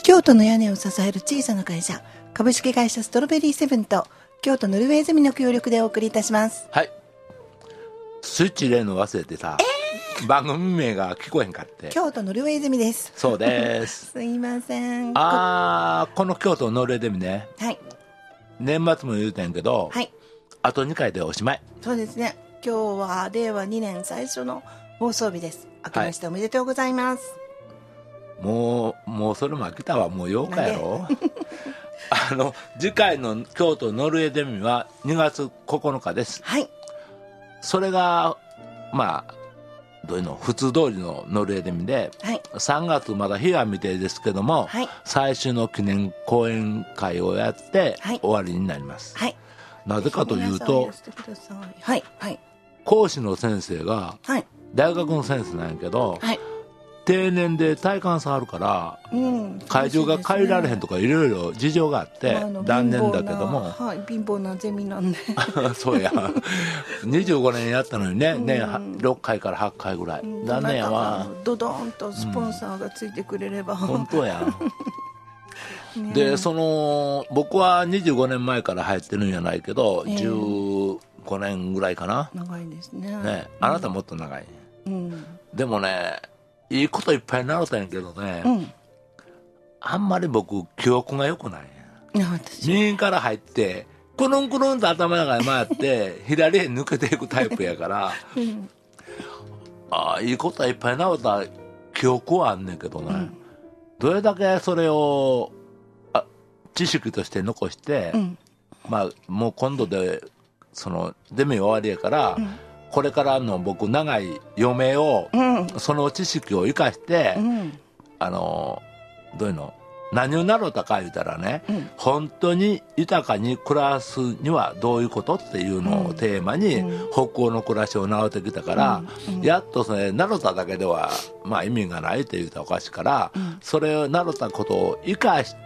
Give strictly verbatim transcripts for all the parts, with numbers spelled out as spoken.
京都の屋根を支える小さな会社、株式会社ストロベリーセブンと京都ノルウェーゼミの協力でお送りいたします。 はい。スイッチ入れるの忘れてさ、えー、番組名が聞こえへんかって。 京都ノルウェーゼミです。 そうですすいません。 あー、この京都ノルウェーゼミね、 はい、 年末も言うてんけど、はい、あとにかいでおしまい。 そうですね。今日はれいわにねん最初の放送日です。明けましておめでとうございます。 はい、もうもうそれも飽きたわ。もうようかやろあの次回の京都ノルウェーゼミはにがつここのかです。 はい。 それがまあどういうの普通通りのノルウェーゼミで、はい、さんがつまだ日は未定ですけども、はい、最終の記念講演会をやって、はい、終わりになります。はい、なぜかというと、はいはい、講師の先生が、はい、大学の先生なんやけど、はい、定年で体幹差あるから、うん、会場が借りられへんとかいろいろ事情があって、まあ、断念だけども、 はい、貧乏なゼミなんでそうやにじゅうごねんやったのにね、うん、年ろっかいからはっかいぐらい、うん、断念やわ。 ドドーンとスポンサーがついてくれれば、うん、 本当やで、その僕はにじゅうごねんまえから入ってるんやないけど、えー、じゅうごねんぐらいかな。 長いですね。 ね、あなたもっと長い、うん、でもね、いいこといっぱい習ったんやけどね、うん、あんまり僕記憶が良くない。右から入ってくるんくるんと頭の中に回って左へ抜けていくタイプやから、うん、ああ、いいことはいっぱい習った記憶はあんねんけどね、うん、どれだけそれをあ知識として残して、うん、まあもう今度でそのゼミ終わりやから、うん、これからの僕長い余命を、うん、その知識を生かして、うん、あのどういうの何を習ったか言うたらね、うん、本当に豊かに暮らすにはどういうことっていうのをテーマに、うん、北欧の暮らしを習ってきたから、うんうん、やっとそれ習っただけでは、まあ、意味がないって言うたらおかしいから、うん、それを習ったことを生かして、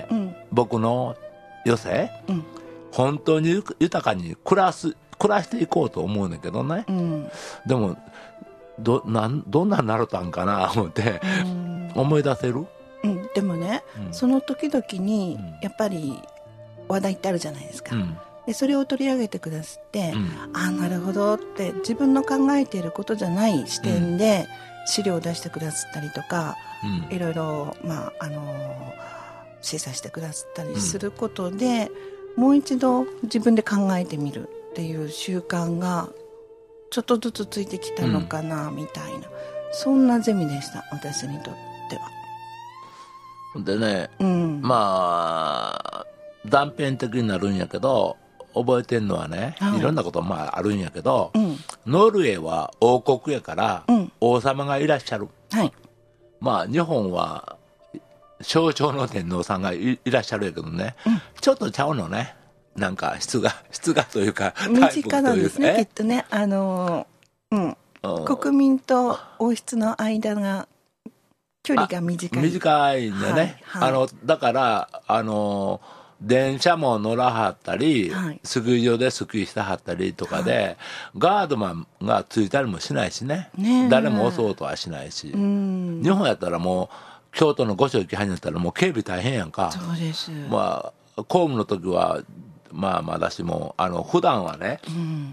うん、僕の余生、うん、本当に豊かに暮らす暮らしていこうと思うんだけどね、うん、でも ど, なんどんなんなるたんかな思って、うん、思い出せる、 うん、でもね、うん、その時々にやっぱり話題ってあるじゃないですか、うん、でそれを取り上げてくださって、うん、ああなるほどって自分の考えていることじゃない視点で資料を出してくださったりとか、うん、いろいろ、まああのー、示唆してくださったりすることで、うん、もう一度自分で考えてみるっていう習慣がちょっとずつついてきたのかな、みたいな、そんなゼミでした私にとっては。 でね、うん、まあ断片的になるんやけど覚えてんのはね、はい、いろんなことまああるんやけど、うん、ノルウェーは王国やから、うん、王様がいらっしゃる、はい、まあ日本は象徴の天皇さんが い, いらっしゃるやけどね、うん、ちょっとちゃうのね、なんか質が質がというか身近なんですね、きっとね、あの、うん、国民と王室の間が距離が短い短いんでね、はいはい、あのだからあの電車も乗らはったり、はい、スキー場でスキーしてはったりとかで、はい、ガードマンがついたりもしないし ね, ね誰も襲おうとはしないし、うん、日本やったらもう京都の御所行きはんやったらもう警備大変やんか。 そうです、 まあ、公務の時はまあまだしもあの普段はね、うん、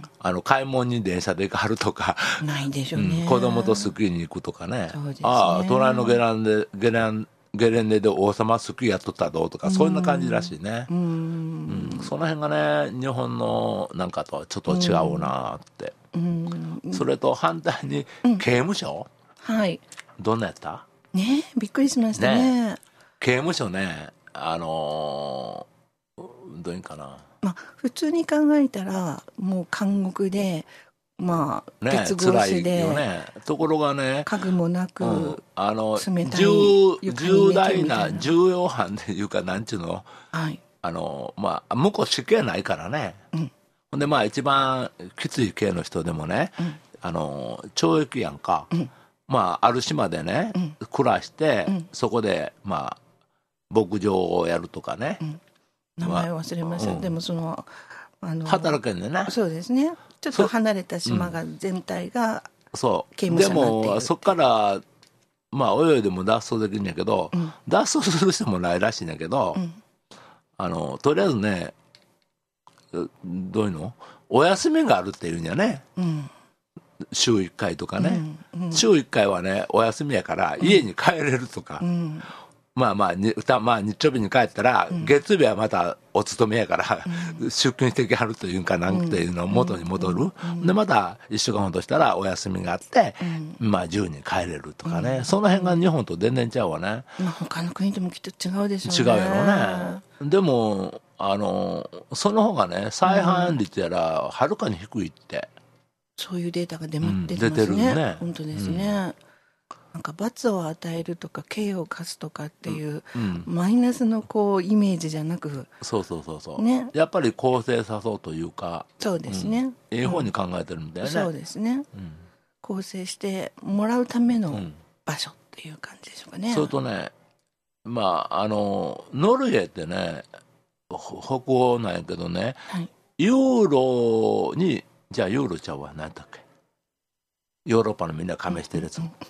あの買い物に電車で行かはるとかないでしょうね、 うん、子供とスキーに行くとか ね, ねああ隣のゲランデゲランゲレンデで王様スキーやっとったどうとか、そんな感じらしいね、うん、うん、その辺がね日本のなんかとはちょっと違うなって、うんうん、それと反対に刑務所、うん、はいどんなやったね、びっくりしましたね。 ね、刑務所ね、あのー、どういうんかな、 まあ、普通に考えたらもう監獄で、まあ、ね、鉄格子で、 ね、ところがね家具もなく、うん、あの冷たい重大な重要犯っていうかなんちゅうの、はい、あのまあ、向こう死刑ないからね、うん、ほんでまあ一番きつい刑の人でもね、うん、あの懲役やんか、うん、まあ、ある島でね、うん、暮らして、うん、そこでまあ牧場をやるとかね、うん、 名前忘れました、まあうん、でもそのあの働けんでね、 そうですね、ちょっと離れた島が全体が刑務所になっている、 でもそこからまあ泳いでも脱走できるんやけど、うん、脱走する人もないらしいんやけど、うん、あのとりあえずね、どういうのお休みがあるっていうんやね、うん、週いっかいとかね、うんうん、週いっかいはねお休みやから家に帰れるとか、うん、まあまあにまあ日曜日に帰ったら、うん、月曜日はまたお勤めやから、うん、出勤してきはるというかなんていうのを元に戻る、うん、でまたいっしゅうかんほどしたらお休みがあって、うん、まあ自由に帰れるとかね、うん、その辺が日本と全然違うわね、 まあ、他の国ともきっと違うでしょうね。 違うやろね。でもあのその方がね再犯率やらはるかに低いって、 そういうデータが出まってますね、うん、出てるね。本当ですね、うん、なんか罰を与えるとか刑を課すとかっていう、うん、マイナスのこうイメージじゃなく、 そうそうそうそう、ね、やっぱり更生さそうというか、 そうですね、 ええ方に考えてるんだよね、 そうですね、うん、更生してもらうための場所っていう感じでしょうかね。 それとね、まああのノルウェーってね北欧なんやけどね、はい、ユーロにじゃあユーロちゃうわ何だっけ、ヨーロッパのみんな加盟してるやつ、うんうんうん、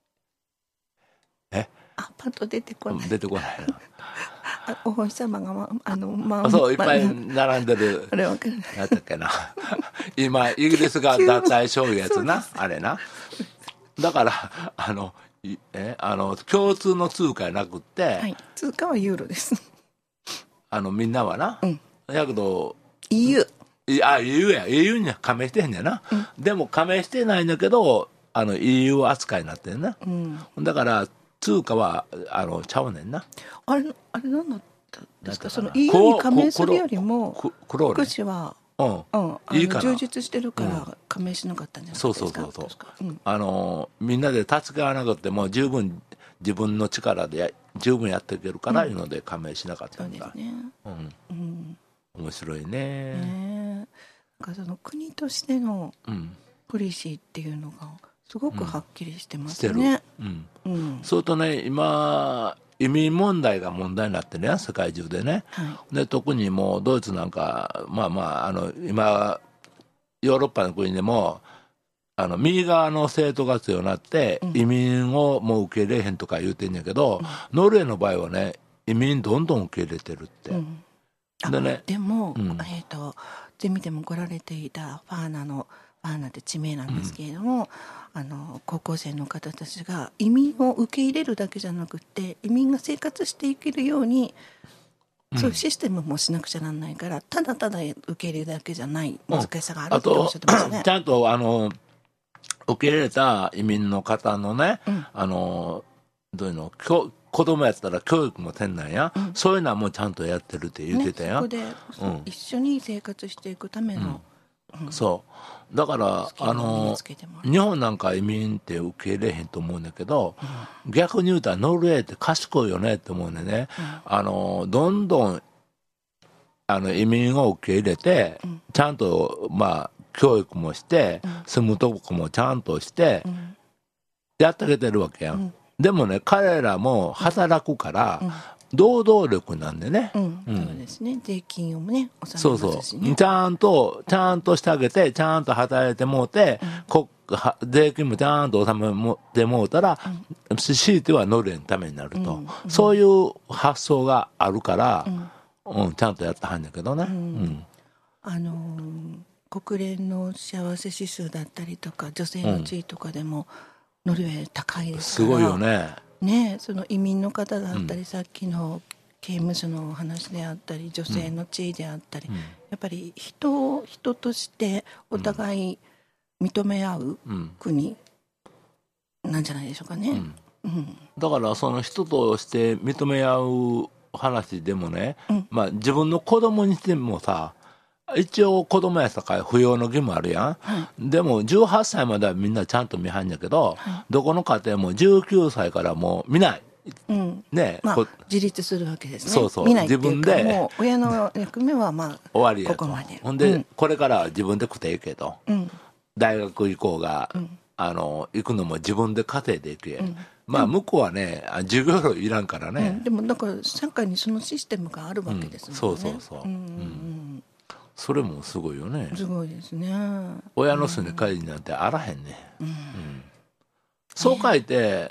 えあパッと出てこない、 出てこないなお星様が、ま、あの、まあ、 そういっぱい並んでる、 あれ分かる何だっけな今イギリスが脱退しょういうやつなあれな、だからあのえあの共通の通貨やなくって、はい、 通貨はユーロですあのみんなはな、うん、やけどイーユーあ イーユー や イーユー には加盟してへんねんな、うん、でも加盟してないんだけどあの イーユー 扱いになってんな、うん、だから通貨はあのちゃうねんな。 あれあれ何だったんですか、その イーユー に加盟するよりも福祉は、うんうん、いいかな、充実してるから加盟しなかったんじゃないですか、うん、そうそうそうそう、うん、 あのみんなで助け合わなくても十分自分の力で十分やっていけるからいうので加盟しなかったんだ、うん、そうですね、うんうん、面白いね。 ね、なんかその国としてのポリシーっていうのがすごくはっきりしてますね、 うんうんうん、それとね今移民問題が問題になってね世界中でね、はい、で特にもうドイツなんかまあまああの今ヨーロッパの国でもあの右側の政党が強くなって、うん、移民をもう受け入れへんとか言うてんやけど、うん、ノルウェーの場合はね移民どんどん受け入れてるって、うん、 でね、でも、うん、えーと、ゼミでも来られていたファーナのファーナって地名なんですけれども、うん、あの高校生の方たちが移民を受け入れるだけじゃなくて移民が生活していけるように、うん、そういうシステムもしなくちゃならないからただただ受け入れるだけじゃない難しさがあるっておっしゃってましたね。 ちゃんとあの受け入れた移民の方のね、うん、あのどういうの子供やったら教育も店内や、うん、そういうのはもうちゃんとやってるって言ってたや、ね、そこで、 うん、一緒に生活していくための、 うんうん、そうだからあの日本なんか移民って受け入れへんと思うんだけど、うん、逆に言うたらノルウェーって賢いよねって思うんでね、うん、あのどんどんあの移民を受け入れて、うん、ちゃんとまあ教育もして、うん、住むとこもちゃんとして、うん、やってあげてるわけやん、うん、でもね彼らも働くから、うん、労働力なんでね、うんうん、そうですね、税金をね納めますしね、 そうそうちゃんとちゃんとしてあげてちゃんと働いてもうて、うん、税金もちゃんと納めてもうたら、うん、強いてはノルウェーのためになると、うんうん、そういう発想があるから、うんうん、ちゃんとやったはんだけどね、うんうん、 あのー国連の幸せ指数だったりとか女性の地位とかでも、うん、ノルウェー高いですから、 すごいよね。 ね、その移民の方だったり、うん、さっきの刑務所の話であったり女性の地位であったり、うん、やっぱり人を人としてお互い認め合う国なんじゃないでしょうかね、うんうん、だからその人として認め合う話でもね、まあ、自分の子供にしてもさ一応子供やさかい扶養の義務あるやん、はい、でもじゅうはっさいまではみんなちゃんと見はんやけど、はい、どこの家庭もじゅうきゅうさいからもう見ない、 うんね、まあ、自立するわけですね。そうそう見ないっていうか自分でもう親の役目はまあ終わりやとここまでほんで、うん、これからは自分で食っていけと、うん、大学行こうが、うん、あの行くのも自分で家庭で行くや、うん、まあ向こうはね授業料いらんからね、 うん、でもだから社会にそのシステムがあるわけですもんね、 そうそうそう、うんうん、それもすごいよね。 すごいですね。 親のすね会議なんてあらへんね、うんうん、そう書いて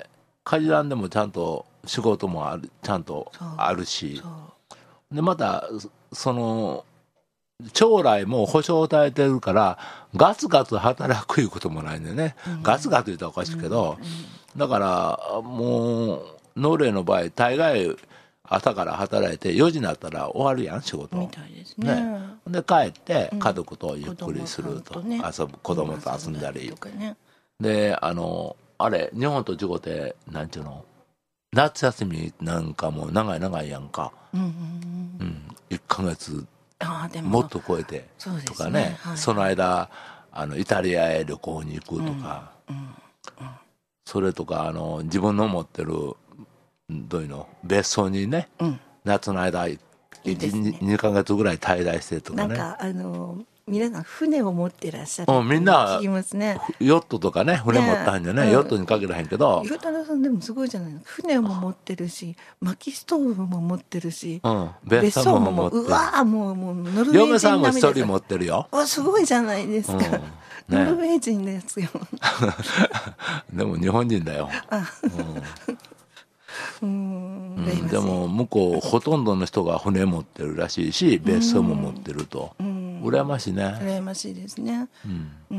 かじらんでもちゃんと仕事もあるちゃんとあるし、でまたその将来も保証を与えてるからガツガツ働くいうこともないんでね、うん、ガツガツ言ったらおかしいけど、うんうん、だからもうノルウェーの場合大概朝から働いてよじになったら終わるやん仕事みたいですね。ねで帰って家族とゆっくりすると、うん、遊ぶ子供と遊んだり、ね、であのあれ日本と違ってなんていうの夏休みなんかも長い長いやんか、うんうんうんうん、いっかげつあでももっと超えてとか ね, ね、はいはい、その間あのイタリアへ旅行に行くとか、うんうんうん、それとかあの自分の持ってるどういうの別荘にね、うん、夏の間いい、ね、にかげつぐらい滞在してとかね。 なんかあの皆さん船を持ってらっしゃるってみんな聞きますね。 ヨットとかね船持ったんじゃね、ね、ヨットにかけらへんけど、 岩田さんでもすごいじゃないの。船も持ってるし薪ストーブも持ってるし、うん、別荘も持ってる。うわーもうもうノルウェー人並みで嫁さんも一人持ってるよ。 わすごいじゃないですか、うんね、ノルウェー人ですよでも日本人だよ。あ、うんうんうん、でも向こうほとんどの人が船持ってるらしいし別荘も持ってると、うん、羨ましいね。 羨ましいですね、うんうん、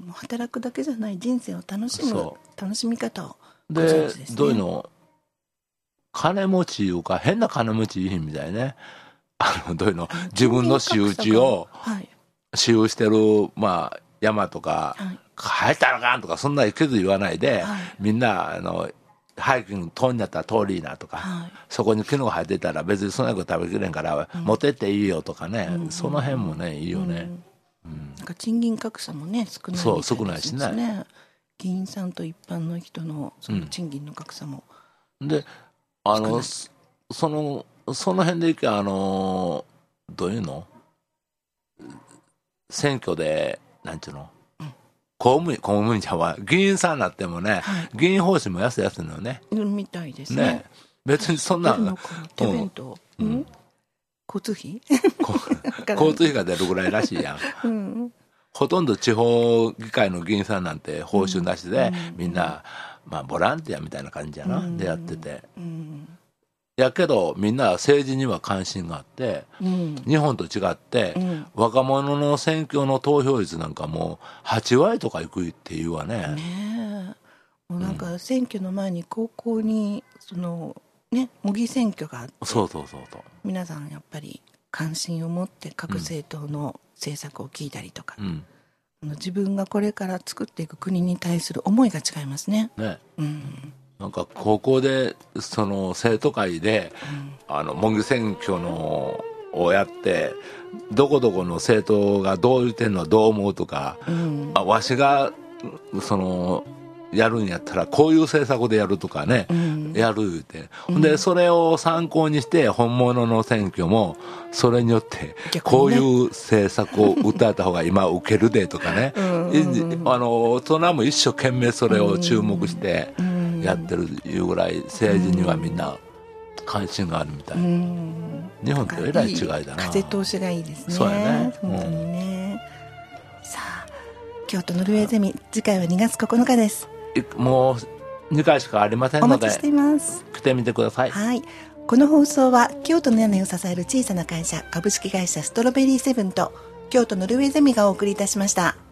働くだけじゃない人生を楽しむ楽しみ方をご存知ですね。 でどういうの金持ちいうか変な金持ちいいみたいね。あのどういうの自分の私有地を私有してる、まあ、山とか、はい、帰ったらあかんとかそんなけず言わないで、はい、みんなあのハイキング通んやったら通りいなとか、はい、そこにキノコ生えてたら別にそんなこと食べきれんから、うん、持ってっていいよとかね、うん、その辺もねいいよね、 うんうん、なんか賃金格差もね少ないみたいですね。そう少ないしね。議員さんと一般の人のその賃金の格差も、 うん、であのそのその辺でいけあのどういうの選挙でなんていうの公務員、公務員じゃは議員さんになってもね、はい、議員報酬も安い安いのよね。 みたいですね。ね別にそんな手弁当、うんうん、交通費交通費が出るぐらいらしいやん、うん、ほとんど地方議会の議員さんなんて報酬なしで、うん、みんな、まあ、ボランティアみたいな感じやな、うん、でやってて、うん、やけどみんな政治には関心があって、うん、日本と違って、うん、若者の選挙の投票率なんかもうはちわりとかいくっていうわね。 ねえもうなんか選挙の前に高校にそのね模擬選挙があって、 そうそうそうそう皆さんやっぱり関心を持って各政党の政策を聞いたりとか、うん、自分がこれから作っていく国に対する思いが違いますね。ね、うんなんか高校でその生徒会で、うん、あの模擬選挙のをやってどこどこの政党がどう言ってんのどう思うとか、うん、あわしがそのやるんやったらこういう政策でやるとかね、うん、やる言うて、うん、でそれを参考にして本物の選挙もそれによってこういう政策を訴えた方が今受けるでとかね、うん、あの大人も一生懸命それを注目してやってるいうぐらい政治にはみんな関心があるみたい、うん、日本とえらい違いだな。 風通しがいいですね。 そうやね、 本当にね、うん、さあ京都ノルウェーゼミ次回はにがつここのかです。 もうにかいしかありませんのでお待ちしています。 来てみてください。 はい、この放送は京都の屋根を支える小さな会社株式会社ストロベリーセブンと京都ノルウェーゼミがお送りいたしました。